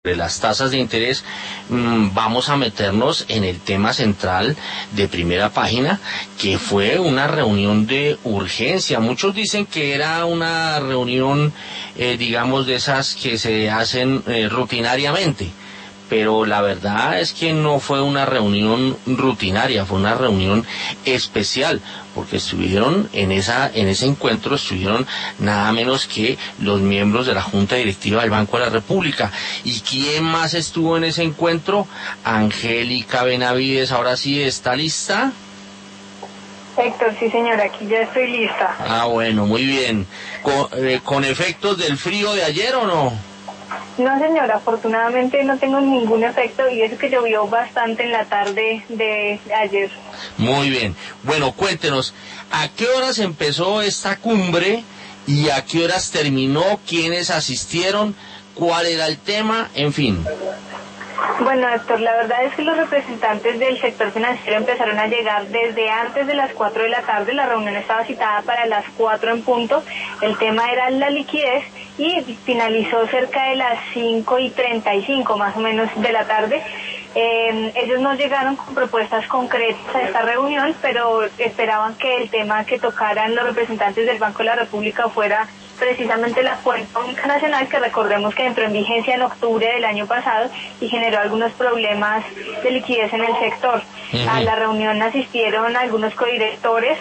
de las tasas de interés, vamos a meternos en el tema central de Primera Página, que fue una reunión de urgencia. Muchos dicen que era una reunión, digamos, de esas que se hacen rutinariamente, pero la verdad es que no fue una reunión rutinaria, fue una reunión especial, porque estuvieron en ese encuentro, estuvieron nada menos que los miembros de la Junta Directiva del Banco de la República. ¿Y quién más estuvo en ese encuentro? Angélica Benavides. Ahora sí, ¿está lista? Héctor, sí señora, aquí ya estoy lista. Ah, bueno, muy bien. ¿Con efectos del frío de ayer o no? No señora, afortunadamente no tengo ningún efecto, y eso que llovió bastante en la tarde de ayer. Muy bien. Bueno, cuéntenos, ¿a qué horas empezó esta cumbre y a qué horas terminó? ¿Quiénes asistieron? ¿Cuál era el tema? En fin. Bueno, Héctor, la verdad es que los representantes del sector financiero empezaron a llegar desde antes de las 4 de la tarde. La reunión estaba citada para las 4 en punto. El tema era la liquidez y finalizó cerca de las 5:35 más o menos de la tarde. Ellos no llegaron con propuestas concretas a esta reunión, pero esperaban que el tema que tocaran los representantes del Banco de la República fuera precisamente la cuenta única nacional, que recordemos que entró en vigencia en octubre del año pasado y generó algunos problemas de liquidez en el sector. A la reunión asistieron algunos codirectores,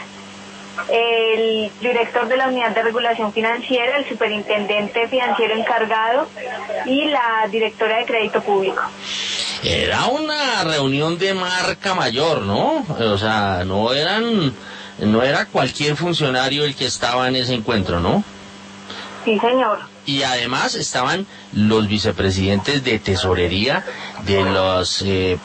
el director de la Unidad de Regulación Financiera, el superintendente financiero encargado y la directora de Crédito Público. Era una reunión de marca mayor, ¿no? O sea, no era cualquier funcionario el que estaba en ese encuentro, ¿no? Sí, señor. Y además estaban los vicepresidentes de tesorería de los de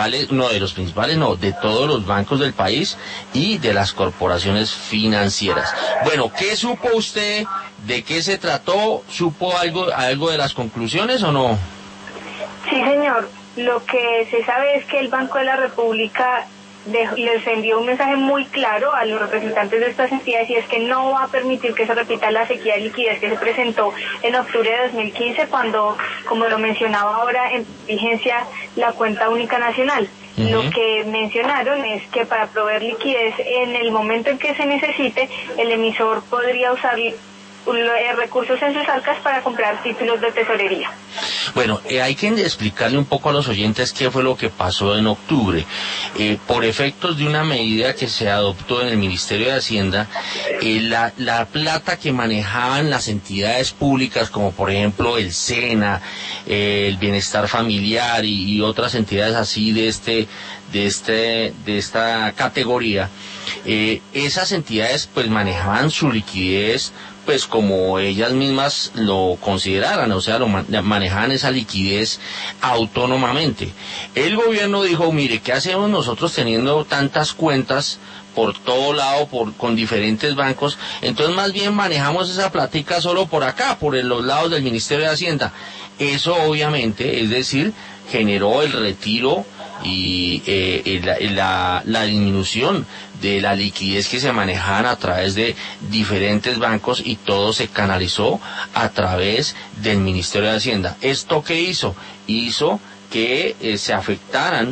todos los bancos del país y de las corporaciones financieras. Bueno, ¿qué supo usted? ¿De qué se trató? ¿Supo algo de las conclusiones o no? Sí, señor. Lo que se sabe es que el Banco de la República les envió un mensaje muy claro a los representantes de estas entidades, y es que no va a permitir que se repita la sequía de liquidez que se presentó en octubre de 2015, cuando, como lo mencionaba ahora, en vigencia la cuenta única nacional. Lo que mencionaron es que para proveer liquidez en el momento en que se necesite, el emisor podría usar recursos en sus arcas para comprar títulos de tesorería. Bueno, hay que explicarle un poco a los oyentes qué fue lo que pasó en octubre. Por efectos de una medida que se adoptó en el Ministerio de Hacienda, la plata que manejaban las entidades públicas, como por ejemplo el SENA, el Bienestar Familiar y otras entidades así de esta categoría, esas entidades pues manejaban su liquidez pues como ellas mismas lo consideraran, o sea, manejaban esa liquidez autónomamente. El gobierno dijo, mire, ¿qué hacemos nosotros teniendo tantas cuentas por todo lado, con diferentes bancos? Entonces más bien manejamos esa platica solo por acá, por los lados del Ministerio de Hacienda. Eso obviamente, es decir, generó el retiro y la disminución de la liquidez que se manejaban a través de diferentes bancos, y todo se canalizó a través del Ministerio de Hacienda. ¿Esto qué hizo? Hizo que se afectaran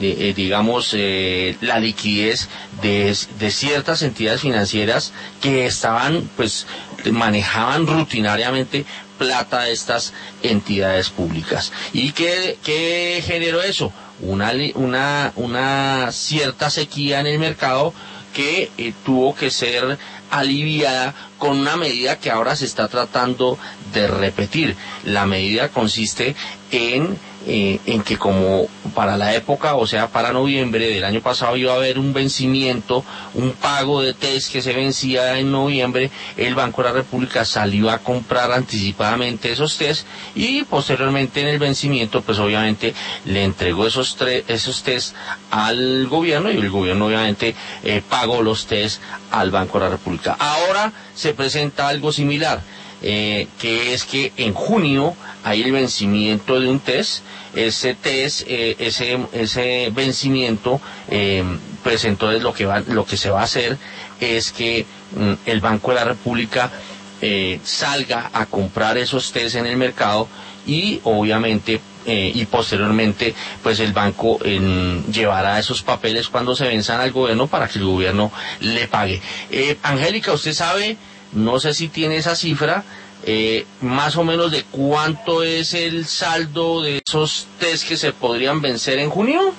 la liquidez de ciertas entidades financieras que manejaban rutinariamente plata de estas entidades públicas. ¿Y qué generó eso? Una cierta sequía en el mercado que tuvo que ser aliviada con una medida que ahora se está tratando de repetir. La medida consiste en que como para la época, o sea, para noviembre del año pasado iba a haber un vencimiento, un pago de TES que se vencía en noviembre, el Banco de la República salió a comprar anticipadamente esos TES y posteriormente en el vencimiento, pues obviamente le entregó esos TES al gobierno, y el gobierno obviamente pagó los TES al Banco de la República. Ahora se presenta algo similar. Que es que en junio hay el vencimiento de un TES. Ese TES, ese vencimiento, pues entonces lo que se va a hacer es que el Banco de la República salga a comprar esos TES en el mercado, y obviamente y posteriormente pues el banco llevará esos papeles cuando se venzan al gobierno para que el gobierno le pague. Angélica, usted sabe, no sé si tiene esa cifra, más o menos de cuánto es el saldo de esos test que se podrían vencer en junio.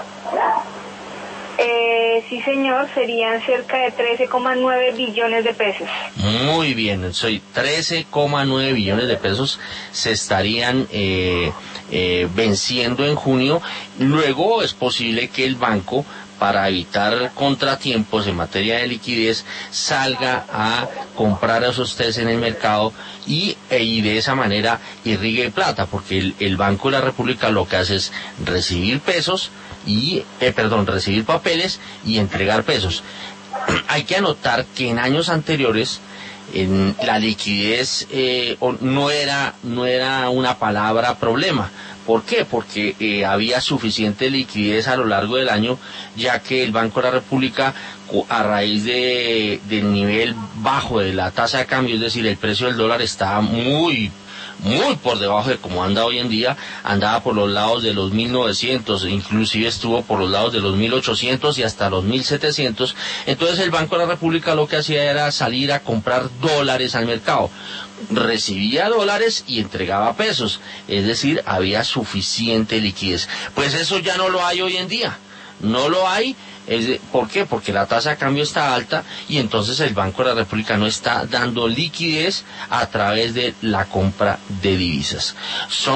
Sí, señor, serían cerca de 13,9 billones de pesos. Muy bien, 13,9 billones de pesos se estarían venciendo en junio. Luego es posible que el banco, para evitar contratiempos en materia de liquidez, salga a comprar esos test en el mercado y de esa manera irrigue plata, porque el Banco de la República lo que hace es recibir pesos recibir papeles y entregar pesos. Hay que anotar que en años anteriores la liquidez no era una palabra problema. ¿Por qué? Porque había suficiente liquidez a lo largo del año, ya que el Banco de la República, a raíz del nivel bajo de la tasa de cambio, es decir, el precio del dólar estaba muy por debajo de como anda hoy en día, andaba por los lados de los 1.900, inclusive estuvo por los lados de los 1.800 y hasta los 1.700, entonces el Banco de la República lo que hacía era salir a comprar dólares al mercado, recibía dólares y entregaba pesos, es decir, había suficiente liquidez. Pues eso ya no lo hay hoy en día, no lo hay. ¿Por qué? Porque la tasa de cambio está alta y entonces el Banco de la República no está dando liquidez a través de la compra de divisas.